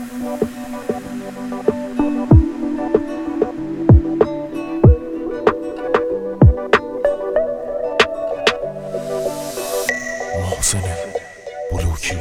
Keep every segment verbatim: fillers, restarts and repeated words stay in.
محسن بلوکی.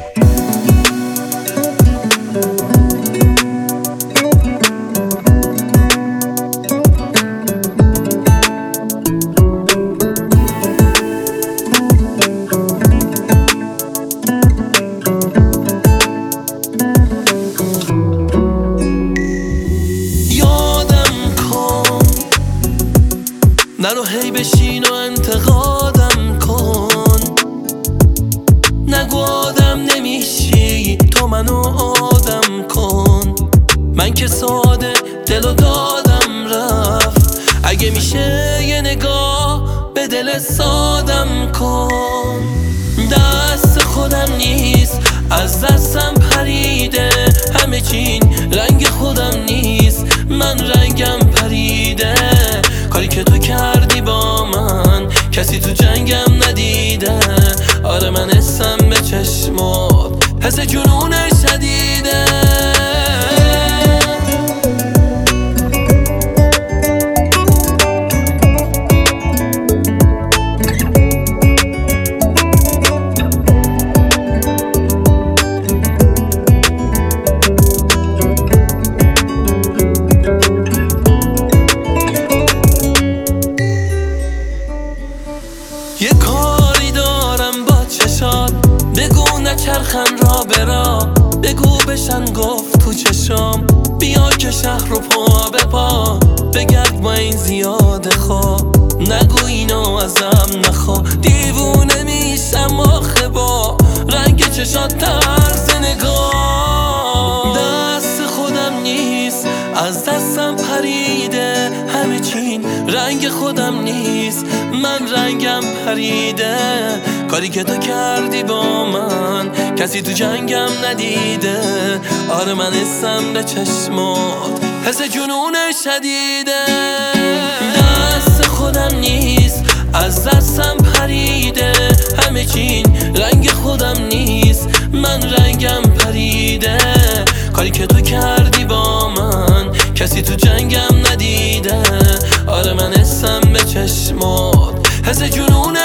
نرو هی بشین و انتقادم کن، نگو آدم نمیشی تو منو آدم کن. من که ساده دلو دادم رفت، اگه میشه یه نگاه به دل سادم کن. دست خودم نیست از دستم پریده، همه چین رنگ خودم نیست من رنگم پریده. کاری که تو کردی با من کسی تو جنگم ندیده. آره من حسم به چشمات حس جنون شدیده. یه کاری دارم با چشات، بگو نچرخن را برا، بگو بشن گفت تو چشام. بیا که شهر رو پا به پا بگرد با این زیاده خواه. نگو اینو ازم نخوا، دیوونه میشم آخه با رنگ چشات طرز نگاه. دست خودم نیست از دستم پریده، همه چین رنگ خودم نیست من رنگم پریده. کاری که تو کردی با من کسی تو جنگم ندیده. آره من حسم به چشمات حس جنون شدیده. دست خودم نیست از دستم پریده، همه چین رنگ خودم نیست من رنگم پریده. کاری که تو کردی با من کسی تو جنگم ندیده. آره من حسم به چشمات حس جنون